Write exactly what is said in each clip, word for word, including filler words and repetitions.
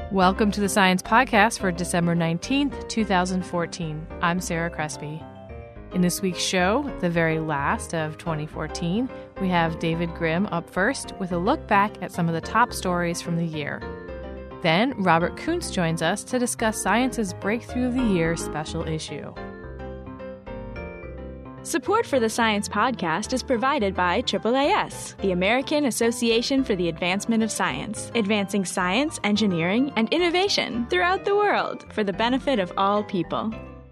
Welcome to the Science Podcast for December nineteenth, twenty fourteen. I'm Sarah Crespi. In this week's show, the very last of twenty fourteen, we have David Grimm up first with a look back at some of the top stories from the year. Then, Robert Kuntz joins us to discuss Science's Breakthrough of the Year special issue. Support for the Science Podcast is provided by A A S, the American Association for the Advancement of Science, advancing science, engineering, and innovation throughout the world for the benefit of all people.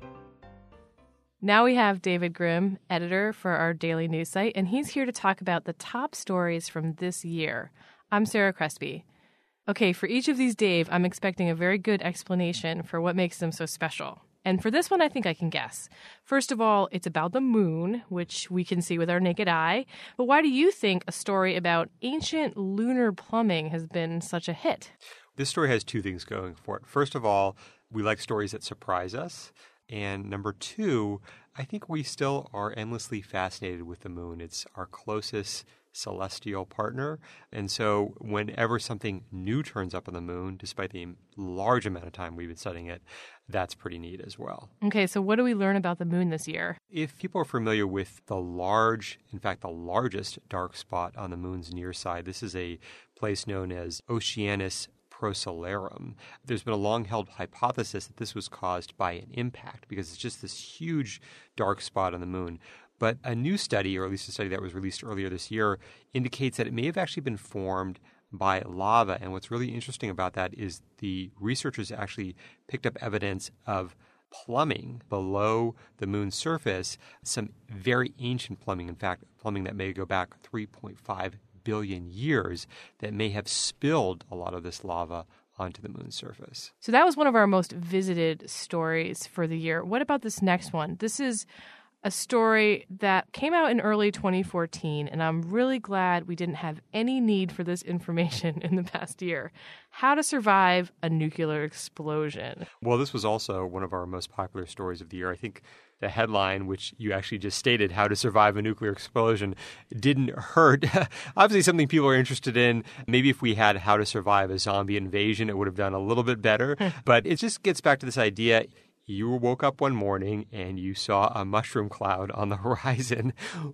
Now we have David Grimm, editor for our daily news site, and he's here to talk about the top stories from this year. I'm Sarah Crespi. Okay, for each of these, Dave, I'm expecting a very good explanation for what makes them so special. And for this one, I think I can guess. First of all, it's about the moon, which we can see with our naked eye. But why do you think a story about ancient lunar plumbing has been such a hit? This story has two things going for it. First of all, we like stories that surprise us. And number two, I think we still are endlessly fascinated with the moon. It's our closest celestial partner. And so whenever something new turns up on the moon, despite the large amount of time we've been studying it, that's pretty neat as well. Okay, so what do we learn about the moon this year? If people are familiar with the large, in fact, the largest dark spot on the moon's near side, this is a place known as Oceanus Procellarum. There's been a long-held hypothesis that this was caused by an impact because it's just this huge dark spot on the moon. But a new study, or at least a study that was released earlier this year, indicates that it may have actually been formed by lava. And what's really interesting about that is the researchers actually picked up evidence of plumbing below the moon's surface, some very ancient plumbing, in fact, plumbing that may go back three point five billion years, that may have spilled a lot of this lava onto the moon's surface. So that was one of our most visited stories for the year. What about this next one? This is a story that came out in early twenty fourteen, and I'm really glad we didn't have any need for this information in the past year. How to survive a nuclear explosion. Well, this was also one of our most popular stories of the year. I think the headline, which you actually just stated, How to Survive a Nuclear Explosion, didn't hurt. Obviously something people are interested in. Maybe if we had How to Survive a Zombie Invasion, it would have done a little bit better. But it just gets back to this idea. You woke up one morning and you saw a mushroom cloud on the horizon.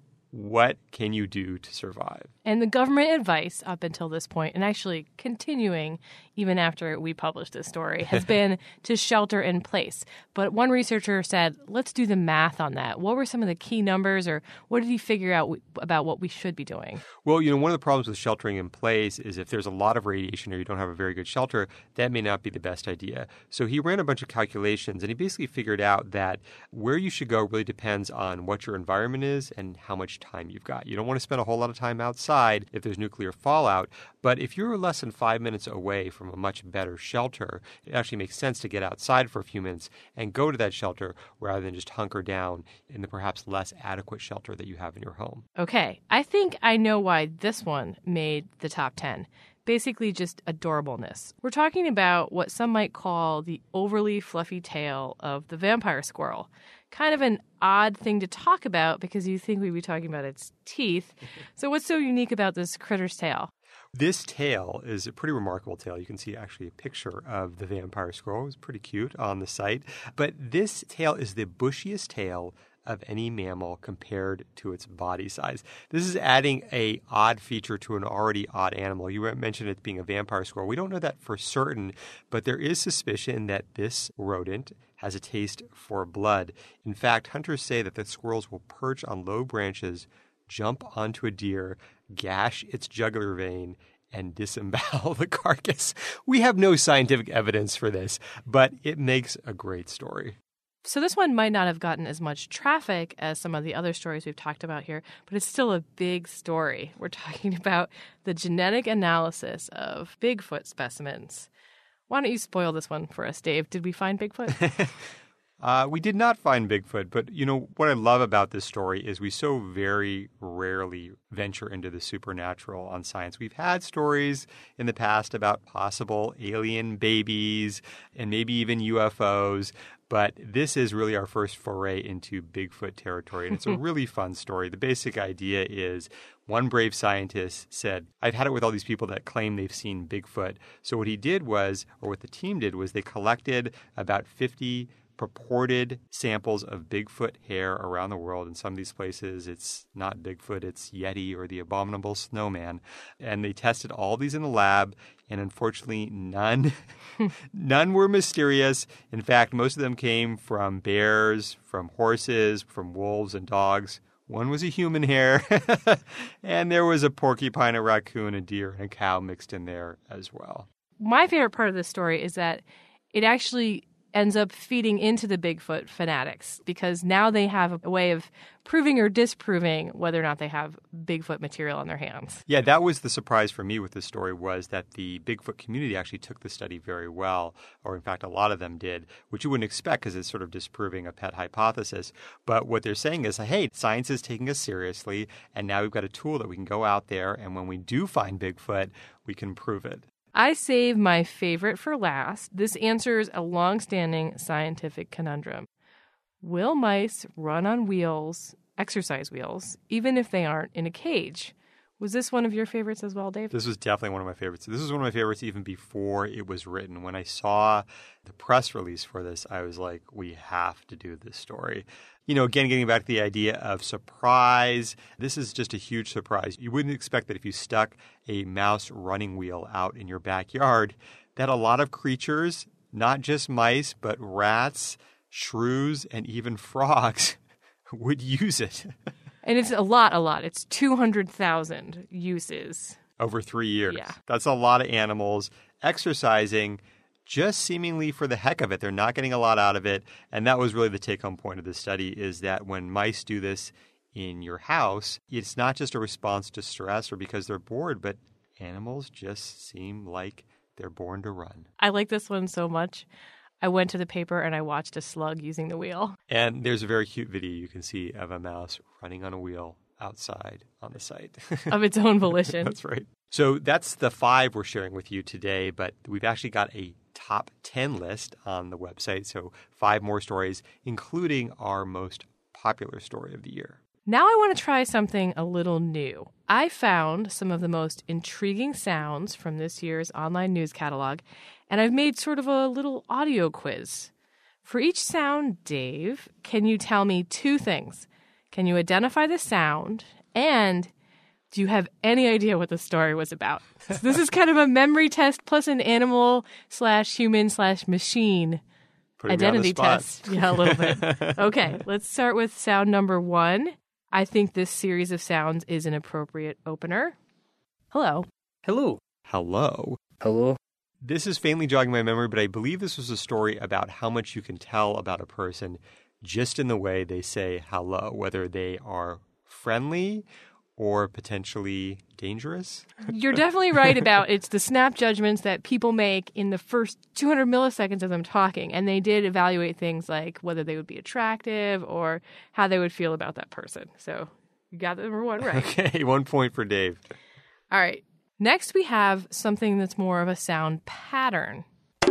What can you do to survive? And the government advice up until this point, and actually continuing even after we published this story, has been to shelter in place. But one researcher said, let's do the math on that. What were some of the key numbers, or what did he figure out w- about what we should be doing? Well, you know, one of the problems with sheltering in place is if there's a lot of radiation or you don't have a very good shelter, that may not be the best idea. So he ran a bunch of calculations, and he basically figured out that where you should go really depends on what your environment is and how much time you've got. You don't want to spend a whole lot of time outside if there's nuclear fallout, but if you're less than five minutes away from a much better shelter, it actually makes sense to get outside for a few minutes and go to that shelter rather than just hunker down in the perhaps less adequate shelter that you have in your home. Okay, I think I know why this one made the top ten. Basically just adorableness. We're talking about what some might call the overly fluffy tail of the vampire squirrel. Kind of an odd thing to talk about because you think we'd be talking about its teeth. So what's so unique about this critter's tail? This tail is a pretty remarkable tail. You can see actually a picture of the vampire squirrel. It's pretty cute on the site. But this tail is the bushiest tail of any mammal compared to its body size. This is adding a odd feature to an already odd animal. You mentioned it being a vampire squirrel. We don't know that for certain, but there is suspicion that this rodent has a taste for blood. In fact, hunters say that the squirrels will perch on low branches, jump onto a deer, gash its jugular vein, and disembowel the carcass. We have no scientific evidence for this, but it makes a great story. So this one might not have gotten as much traffic as some of the other stories we've talked about here, but it's still a big story. We're talking about the genetic analysis of Bigfoot specimens. Why don't you spoil this one for us, Dave? Did we find Bigfoot? Uh, we did not find Bigfoot, but you know what I love about this story is we so very rarely venture into the supernatural on science. We've had stories in the past about possible alien babies and maybe even U F Os, but this is really our first foray into Bigfoot territory, and it's a really fun story. The basic idea is One brave scientist said, I've had it with all these people that claim they've seen Bigfoot. So what he did was, or what the team did was they collected about fifty purported samples of Bigfoot hair around the world. In some of these places, it's not Bigfoot, it's Yeti or the abominable snowman. And they tested all these in the lab, and unfortunately, none, none were mysterious. In fact, most of them came from bears, from horses, from wolves and dogs. One was a human hair, and there was a porcupine, a raccoon, a deer, and a cow mixed in there as well. My favorite part of this story is that it actually ends up feeding into the Bigfoot fanatics because now they have a way of proving or disproving whether or not they have Bigfoot material on their hands. Yeah, that was the surprise for me with this story was that the Bigfoot community actually took the study very well, or in fact, a lot of them did, which you wouldn't expect because it's sort of disproving a pet hypothesis. But what they're saying is, hey, science is taking us seriously, and now we've got a tool that we can go out there, and when we do find Bigfoot, we can prove it. I save my favorite for last. This answers a long-standing scientific conundrum. Will mice run on wheels, exercise wheels, even if they aren't in a cage? Was this one of your favorites as well, Dave? This was definitely one of my favorites. This was one of my favorites even before it was written. When I saw the press release for this, I was like, we have to do this story. You know, again, getting back to the idea of surprise, this is just a huge surprise. You wouldn't expect that if you stuck a mouse running wheel out in your backyard, that a lot of creatures, not just mice, but rats, shrews, and even frogs would use it. And it's a lot, a lot. It's two hundred thousand uses. Over three years. Yeah. That's a lot of animals exercising just seemingly for the heck of it. They're not getting a lot out of it. And that was really the take-home point of this study is that when mice do this in your house, it's not just a response to stress or because they're bored, but animals just seem like they're born to run. I like this one so much. I went to the paper and I watched a slug using the wheel. And there's a very cute video you can see of a mouse running on a wheel outside on the site. Of its own volition. That's right. So that's the five we're sharing with you today, but we've actually got a top ten list on the website. So five more stories, including our most popular story of the year. Now I want to try something a little new. I found some of the most intriguing sounds from this year's online news catalog, and I've made sort of a little audio quiz. For each sound, Dave, can you tell me two things? Can you identify the sound? And do you have any idea what the story was about? So this is kind of a memory test plus an animal slash human slash machine identity test. Yeah, a little bit. Okay, let's start with sound number one. I think this series of sounds is an appropriate opener. Hello. Hello. Hello. Hello. This is faintly jogging my memory, but I believe this was a story about how much you can tell about a person just in the way they say hello, whether they are friendly or potentially dangerous. You're definitely right about it's the snap judgments that people make in the first two hundred milliseconds of them talking. And they did evaluate things like whether they would be attractive or how they would feel about that person. So you got number one right. Okay, one point for Dave. All right. Next, we have something that's more of a sound pattern.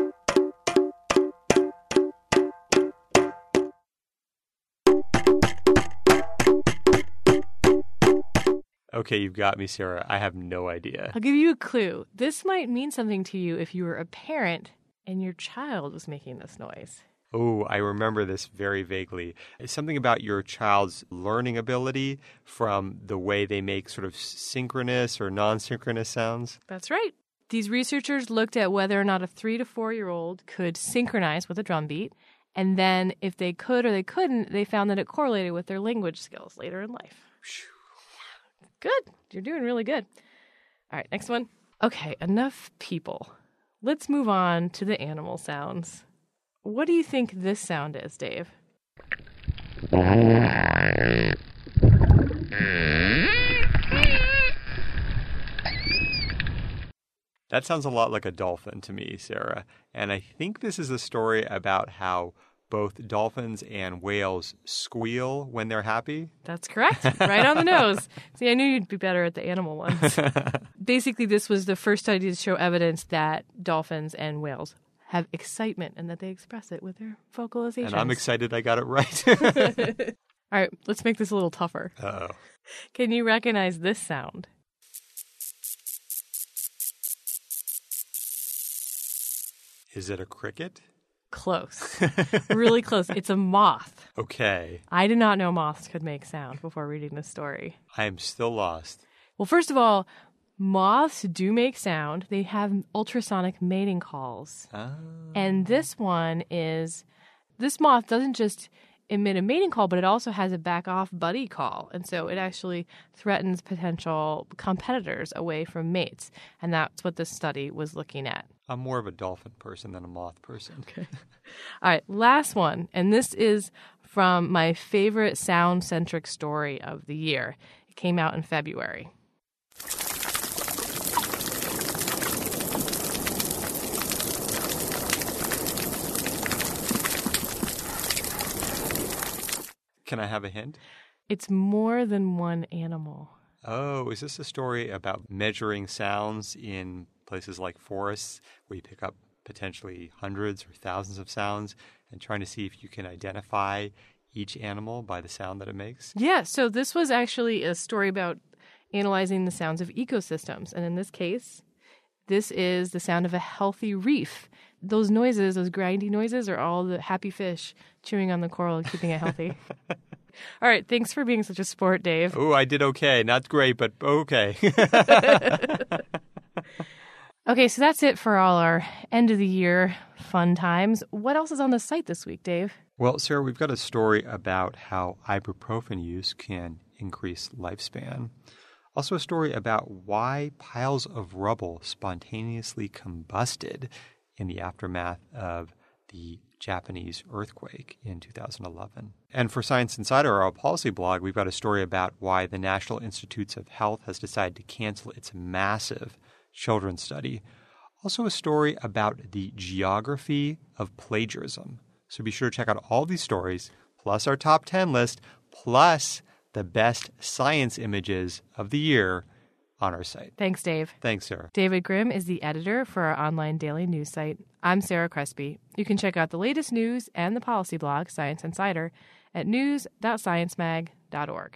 Okay, you've got me, Sarah. I have no idea. I'll give you a clue. This might mean something to you if you were a parent and your child was making this noise. Oh, I remember this very vaguely. It's something about your child's learning ability from the way they make sort of synchronous or non-synchronous sounds. That's right. These researchers looked at whether or not a three to four-year-old could synchronize with a drum beat. And then if they could or they couldn't, they found that it correlated with their language skills later in life. Good. You're doing really good. All right, next one. Okay, enough people. Let's move on to the animal sounds. What do you think this sound is, Dave? That sounds a lot like a dolphin to me, Sarah. And I think this is a story about how both dolphins and whales squeal when they're happy. That's correct. Right on the nose. See, I knew you'd be better at the animal ones. Basically, this was the first study to show evidence that dolphins and whales have excitement and that they express it with their vocalizations. And I'm excited I got it right. All right, let's make this a little tougher. Uh-oh. Can you recognize this sound? Is it a cricket? Close. Really close. It's a moth. Okay. I did not know moths could make sound before reading this story. I am still lost. Well, first of all, moths do make sound. They have ultrasonic mating calls. Ah. And this one is, this moth doesn't just emit a mating call, but it also has a back-off buddy call. And so it actually threatens potential competitors away from mates. And that's what this study was looking at. I'm more of a dolphin person than a moth person. Okay. All right, last one. And this is from my favorite sound-centric story of the year. It came out in February. Can I have a hint? It's more than one animal. Oh, is this a story about measuring sounds in places like forests where you pick up potentially hundreds or thousands of sounds and trying to see if you can identify each animal by the sound that it makes? Yeah, so this was actually a story about analyzing the sounds of ecosystems. And in this case, this is the sound of a healthy reef. Those noises, those grindy noises, are all the happy fish chewing on the coral and keeping it healthy. All right, thanks for being such a sport, Dave. Oh, I did okay. Not great, but okay. Okay, so that's it for all our end of the year fun times. What else is on the site this week, Dave? Well, Sarah, we've got a story about how ibuprofen use can increase lifespan. Also a story about why piles of rubble spontaneously combusted in the aftermath of the Japanese earthquake in two thousand eleven. And for Science Insider, our policy blog, we've got a story about why the National Institutes of Health has decided to cancel its massive children's study. Also a story about the geography of plagiarism. So be sure to check out all these stories, plus our top ten list, plus the best science images of the year on our site. Thanks, Dave. Thanks, Sarah. David Grimm is the editor for our online daily news site. I'm Sarah Crespi. You can check out the latest news and the policy blog, Science Insider, at news dot science mag dot org.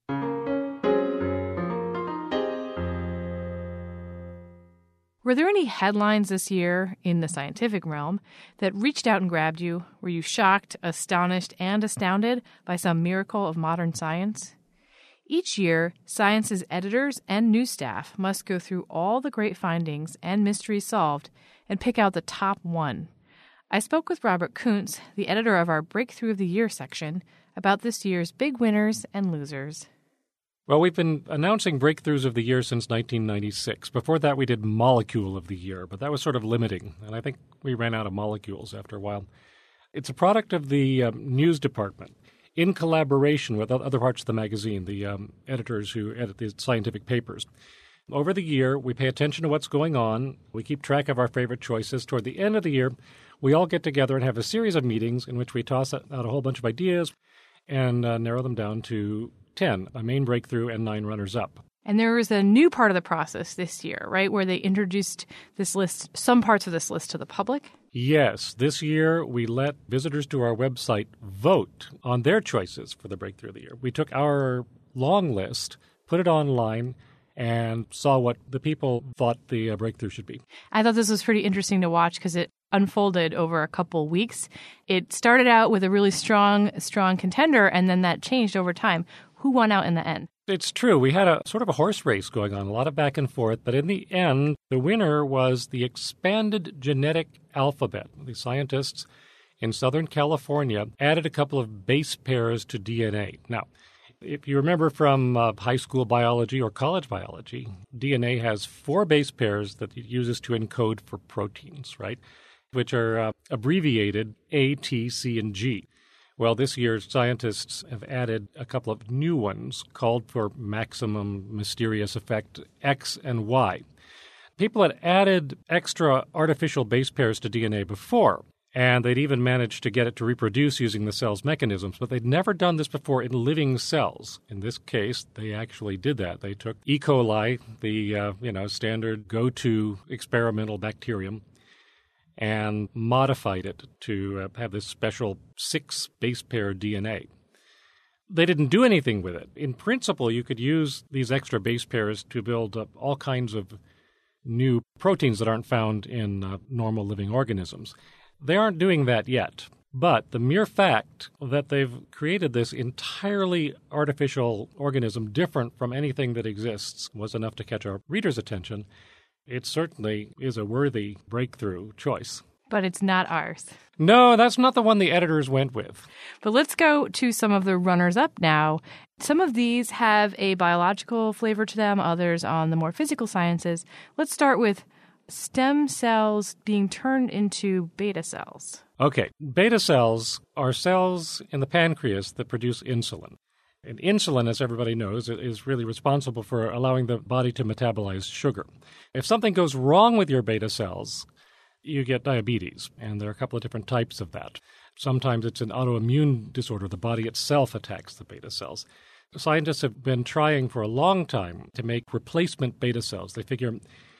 Were there any headlines this year in the scientific realm that reached out and grabbed you? Were you shocked, astonished, and astounded by some miracle of modern science? Each year, Science's editors and news staff must go through all the great findings and mysteries solved and pick out the top one. I spoke with Robert Kuntz, the editor of our Breakthrough of the Year section, about this year's big winners and losers. Well, we've been announcing Breakthroughs of the Year since nineteen ninety-six. Before that, we did Molecule of the Year, but that was sort of limiting, and I think we ran out of molecules after a while. It's a product of the um, news department, in collaboration with other parts of the magazine, the um, editors who edit the scientific papers. Over the year, we pay attention to what's going on. We keep track of our favorite choices. Toward the end of the year, we all get together and have a series of meetings in which we toss out a whole bunch of ideas and uh, narrow them down to ten, a main breakthrough and nine runners-up. And there was a new part of the process this year, right, where they introduced this list, some parts of this list to the public? Yes. This year, we let visitors to our website vote on their choices for the Breakthrough of the Year. We took our long list, put it online, and saw what the people thought the uh, breakthrough should be. I thought this was pretty interesting to watch because it unfolded over a couple weeks. It started out with a really strong, strong contender, and then that changed over time. Who won out in the end? It's true. We had a sort of a horse race going on, a lot of back and forth, but in the end, the winner was the expanded genetic alphabet. The scientists in Southern California added a couple of base pairs to D N A. Now, if you remember from uh, high school biology or college biology, D N A has four base pairs that it uses to encode for proteins, right, which are uh, abbreviated A, T, C, and G. Well, this year, scientists have added a couple of new ones called for maximum mysterious effect X and Y. People had added extra artificial base pairs to D N A before, and they'd even managed to get it to reproduce using the cell's mechanisms, but they'd never done this before in living cells. In this case, they actually did that. They took E. coli, the uh, you know standard go-to experimental bacterium, and modified it to uh, have this special six base pair D N A. they didn't do anything with it. In principle, you could use these extra base pairs to build up all kinds of new proteins that aren't found in uh, normal living organisms. They aren't doing that yet. But the mere fact that they've created this entirely artificial organism different from anything that exists was enough to catch our readers' attention. It certainly is a worthy breakthrough choice. But it's not ours. No, that's not the one the editors went with. But let's go to some of the runners-up now. Some of these have a biological flavor to them, others on the more physical sciences. Let's start with stem cells being turned into beta cells. Okay, beta cells are cells in the pancreas that produce insulin. And insulin, as everybody knows, is really responsible for allowing the body to metabolize sugar. If something goes wrong with your beta cells, you get diabetes, and there are a couple of different types of that. Sometimes it's an autoimmune disorder. The body itself attacks the beta cells. Scientists have been trying for a long time to make replacement beta cells. They figure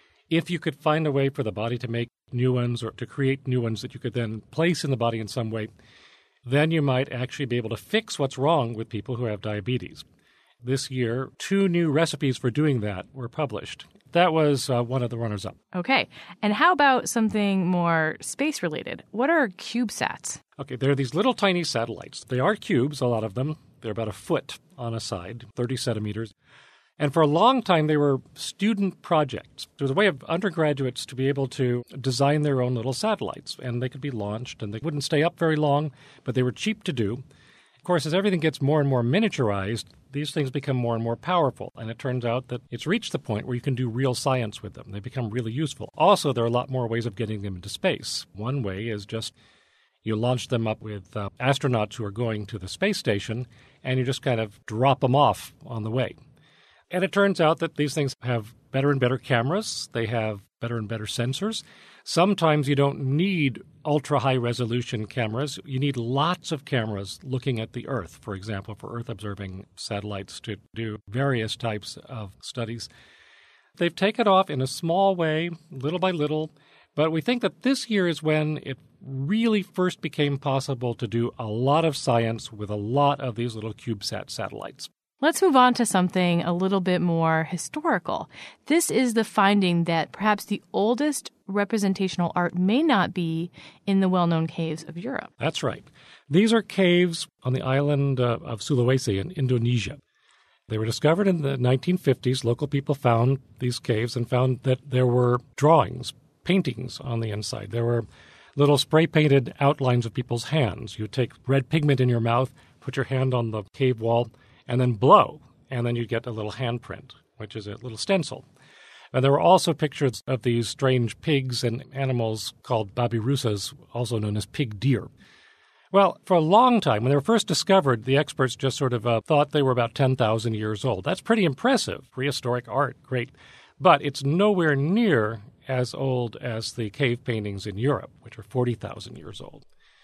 if you could find a way for the body to make new ones or to create new ones that you could then place in the body in some way, then you might actually be able to fix what's wrong with people who have diabetes. This year, two new recipes for doing that were published. That was uh, one of the runners-up. Okay. And how about something more space-related? What are CubeSats? Okay, they're these little tiny satellites. They are cubes, a lot of them. They're about a foot on a side, thirty centimeters. And for a long time, they were student projects. There was a way of undergraduates to be able to design their own little satellites, and they could be launched, and they wouldn't stay up very long, but they were cheap to do. Of course, as everything gets more and more miniaturized, these things become more and more powerful, and it turns out that it's reached the point where you can do real science with them. They become really useful. Also, there are a lot more ways of getting them into space. One way is just you launch them up with uh, astronauts who are going to the space station, and you just kind of drop them off on the way. And it turns out that these things have better and better cameras. They have better and better sensors. Sometimes you don't need ultra-high-resolution cameras. You need lots of cameras looking at the Earth, for example, for Earth-observing satellites to do various types of studies. They've taken off in a small way, little by little, but we think that this year is when it really first became possible to do a lot of science with a lot of these little CubeSat satellites. Let's move on to something a little bit more historical. This is the finding that perhaps the oldest representational art may not be in the well-known caves of Europe. That's right. These are caves on the island uh, of Sulawesi in Indonesia. They were discovered in the nineteen fifties. Local people found these caves and found that there were drawings, paintings on the inside. There were little spray-painted outlines of people's hands. You take red pigment in your mouth, put your hand on the cave wall, and then blow, and then you get a little handprint, which is a little stencil. And there were also pictures of these strange pigs and animals called babirusas, also known as pig deer. Well, for a long time, when they were first discovered, the experts just sort of uh, thought they were about ten thousand years old. That's pretty impressive. Prehistoric art, great. But it's nowhere near as old as the cave paintings in Europe, which are forty thousand years old.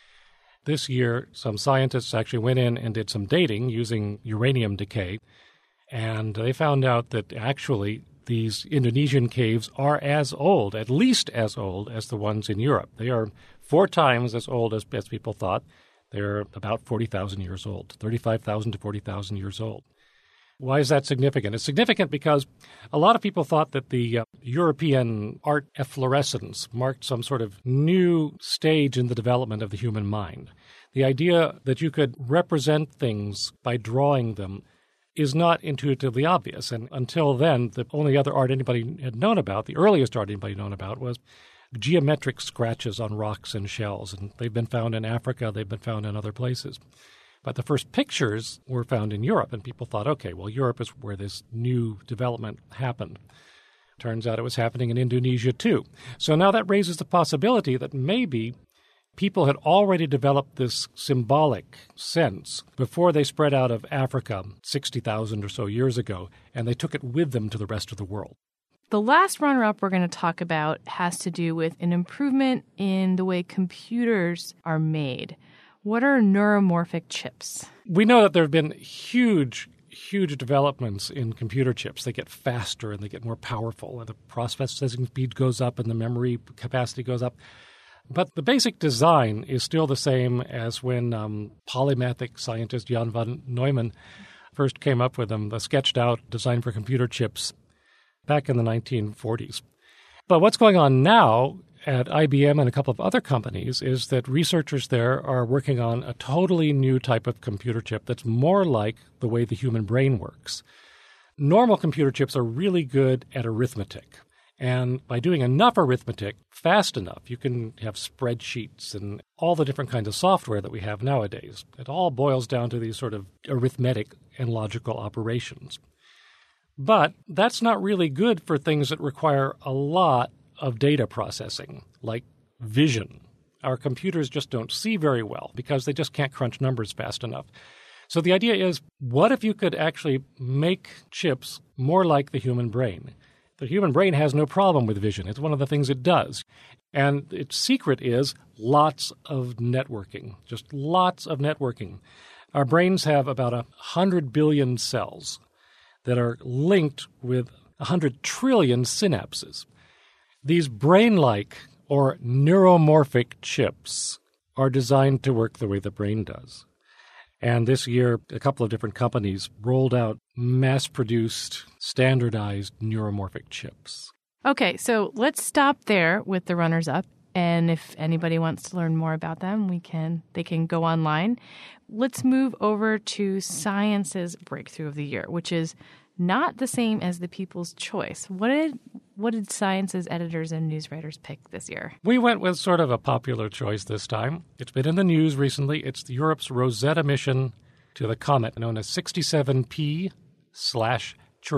This year, some scientists actually went in and did some dating using uranium decay, and they found out that actually these Indonesian caves are as old, at least as old as the ones in Europe. They are four times as old as, as people thought. They're about forty thousand years old, thirty-five thousand to forty thousand years old. Why is that significant? It's significant because a lot of people thought that the uh, European art efflorescence marked some sort of new stage in the development of the human mind. The idea that you could represent things by drawing them is not intuitively obvious. And until then, the only other art anybody had known about, the earliest art anybody had known about, was geometric scratches on rocks and shells. And they've been found in Africa. They've been found in other places. But the first pictures were found in Europe, and people thought, okay, well, Europe is where this new development happened. Turns out it was happening in Indonesia, too. So now that raises the possibility that maybe people had already developed this symbolic sense before they spread out of Africa sixty thousand or so years ago, and they took it with them to the rest of the world. The last runner-up we're going to talk about has to do with an improvement in the way computers are made. What are neuromorphic chips? We know that there have been huge, huge developments in computer chips. They get faster and they get more powerful, and the processing speed goes up and the memory capacity goes up. But the basic design is still the same as when um, polymathic scientist Jan van Neumann first came up with them, the sketched-out design for computer chips back in the nineteen forties. But what's going on now at I B M and a couple of other companies is that researchers there are working on a totally new type of computer chip that's more like the way the human brain works. Normal computer chips are really good at arithmetic. And by doing enough arithmetic fast enough, you can have spreadsheets and all the different kinds of software that we have nowadays. It all boils down to these sort of arithmetic and logical operations. But that's not really good for things that require a lot of data processing, like vision. Our computers just don't see very well because they just can't crunch numbers fast enough. So the idea is, what if you could actually make chips more like the human brain? The human brain has no problem with vision. It's one of the things it does. And its secret is lots of networking, just lots of networking. Our brains have about one hundred billion cells that are linked with one hundred trillion synapses. These brain-like or neuromorphic chips are designed to work the way the brain does. And this year, a couple of different companies rolled out mass-produced, standardized neuromorphic chips. Okay, so let's stop there with the runners-up. And if anybody wants to learn more about them, we can. They can go online. Let's move over to Science's Breakthrough of the Year, which is not the same as the People's Choice. What did what did Science's editors and news writers pick this year? We went with sort of a popular choice this time. It's been in the news recently. It's Europe's Rosetta mission to the comet known as sixty-seven P slash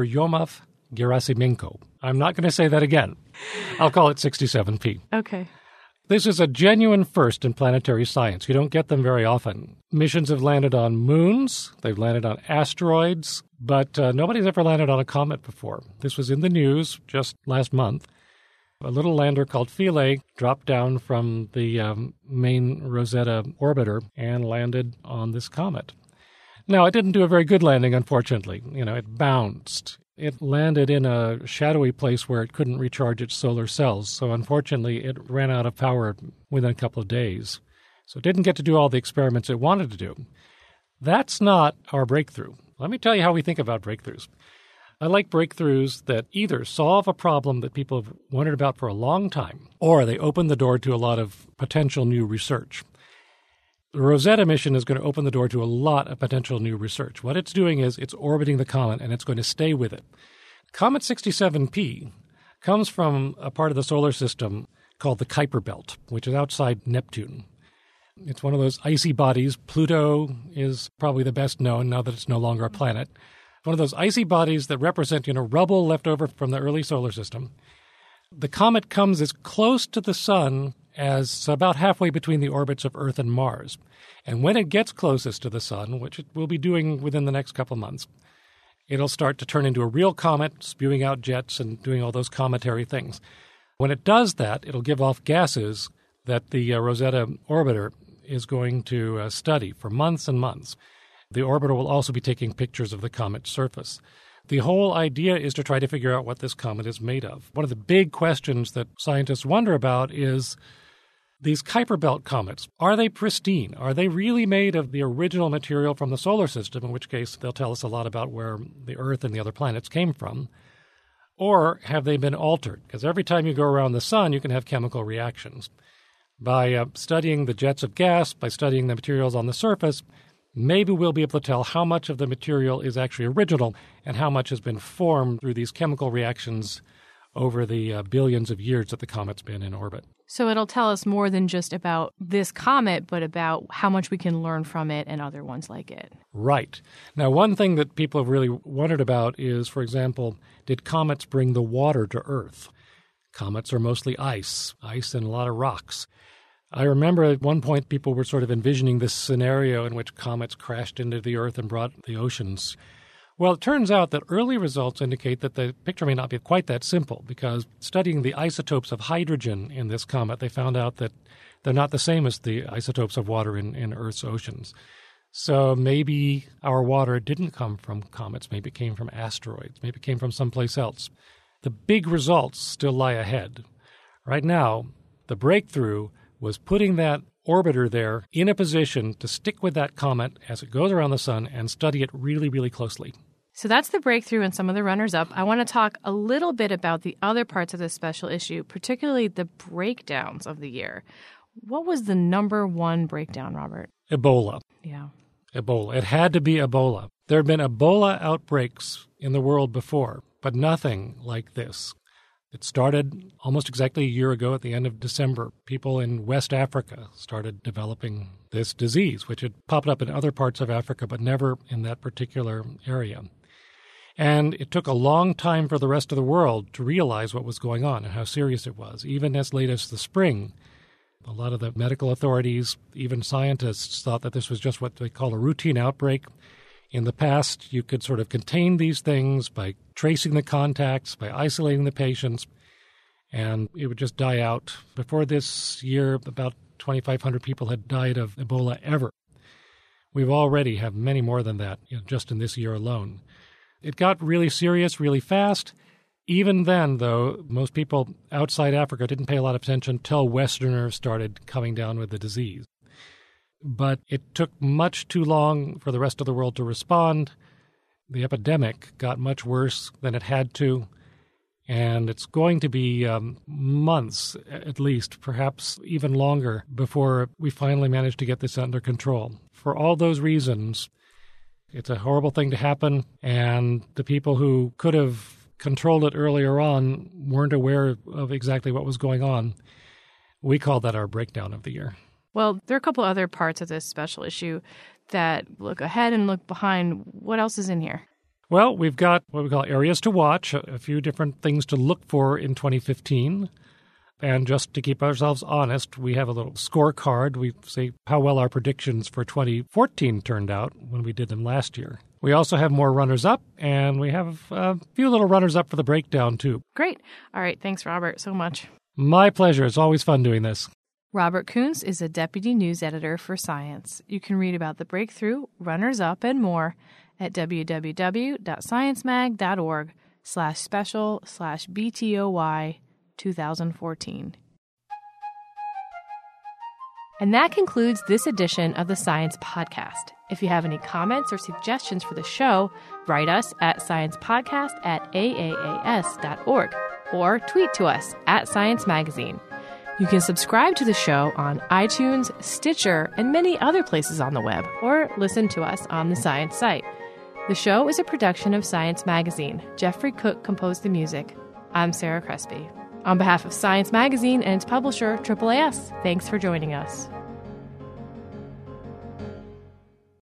Churyumov-Gerasimenko. I'm not going to say that again. I'll call it sixty-seven P. Okay. This is a genuine first in planetary science. You don't get them very often. Missions have landed on moons, they've landed on asteroids, but uh, nobody's ever landed on a comet before. This was in the news just last month. A little lander called Philae dropped down from the um, main Rosetta orbiter and landed on this comet. Now, it didn't do a very good landing, unfortunately. You know, it bounced. It landed in a shadowy place where it couldn't recharge its solar cells, so unfortunately it ran out of power within a couple of days. So it didn't get to do all the experiments it wanted to do. That's not our breakthrough. Let me tell you how we think about breakthroughs. I like breakthroughs that either solve a problem that people have wondered about for a long time, or they open the door to a lot of potential new research. The Rosetta mission is going to open the door to a lot of potential new research. What it's doing is it's orbiting the comet, and it's going to stay with it. Comet sixty-seven P comes from a part of the solar system called the Kuiper Belt, which is outside Neptune. It's one of those icy bodies. Pluto is probably the best known now that it's no longer a planet. One of those icy bodies that represent, you know, rubble left over from the early solar system. The comet comes as close to the sun as about halfway between the orbits of Earth and Mars. And when it gets closest to the sun, which it will be doing within the next couple of months, it'll start to turn into a real comet, spewing out jets and doing all those cometary things. When it does that, it'll give off gases that the uh, Rosetta orbiter is going to uh, study for months and months. The orbiter will also be taking pictures of the comet's surface. The whole idea is to try to figure out what this comet is made of. One of the big questions that scientists wonder about is these Kuiper Belt comets. Are they pristine? Are they really made of the original material from the solar system, in which case they'll tell us a lot about where the Earth and the other planets came from? Or have they been altered? Because every time you go around the sun, you can have chemical reactions. By uh, studying the jets of gas, by studying the materials on the surface, maybe we'll be able to tell how much of the material is actually original and how much has been formed through these chemical reactions over the uh, billions of years that the comet's been in orbit. So it'll tell us more than just about this comet, but about how much we can learn from it and other ones like it. Right. Now, one thing that people have really wondered about is, for example, did comets bring the water to Earth? Comets are mostly ice, ice and a lot of rocks. I remember at one point people were sort of envisioning this scenario in which comets crashed into the Earth and brought the oceans. Well, it turns out that early results indicate that the picture may not be quite that simple, because studying the isotopes of hydrogen in this comet, they found out that they're not the same as the isotopes of water in, in Earth's oceans. So maybe our water didn't come from comets. Maybe it came from asteroids. Maybe it came from someplace else. The big results still lie ahead. Right now, the breakthrough was putting that orbiter there in a position to stick with that comet as it goes around the sun and study it really, really closely. So that's the breakthrough and some of the runners-up. I want to talk a little bit about the other parts of this special issue, particularly the breakdowns of the year. What was the number one breakdown, Robert? Ebola. Yeah. Ebola. It had to be Ebola. There had been Ebola outbreaks in the world before, but nothing like this. It started almost exactly a year ago at the end of December. People in West Africa started developing this disease, which had popped up in other parts of Africa, but never in that particular area. And it took a long time for the rest of the world to realize what was going on and how serious it was. Even as late as the spring, a lot of the medical authorities, even scientists, thought that this was just what they call a routine outbreak. In the past, you could sort of contain these things by tracing the contacts, by isolating the patients, and it would just die out. Before this year, about twenty-five hundred people had died of Ebola ever. We've already have many more than that, you know, just in this year alone. It got really serious really fast. Even then, though, most people outside Africa didn't pay a lot of attention until Westerners started coming down with the disease. But it took much too long for the rest of the world to respond. The epidemic got much worse than it had to, and it's going to be um, months at least, perhaps even longer, before we finally manage to get this under control. For all those reasons, it's a horrible thing to happen, and the people who could have controlled it earlier on weren't aware of exactly what was going on. We call that our breakdown of the year. Well, there are a couple other parts of this special issue that look ahead and look behind. What else is in here? Well, we've got what we call areas to watch, a few different things to look for in twenty fifteen. And just to keep ourselves honest, we have a little scorecard. We say how well our predictions for twenty fourteen turned out when we did them last year. We also have more runners-up, and we have a few little runners-up for the breakdown, too. Great. All right. Thanks, Robert, so much. My pleasure. It's always fun doing this. Robert Kuntz is a deputy news editor for Science. You can read about the breakthrough, runners-up, and more at www.sciencemag.org slash special slash BTOY 2014. And that concludes this edition of the Science Podcast. If you have any comments or suggestions for the show, write us at sciencepodcast at A A A S dot org or tweet to us at Science Magazine. You can subscribe to the show on iTunes, Stitcher, and many other places on the web, or listen to us on the Science site. The show is a production of Science Magazine. Jeffrey Cook composed the music. I'm Sarah Crespi. On behalf of Science Magazine and its publisher, Triple A S, thanks for joining us.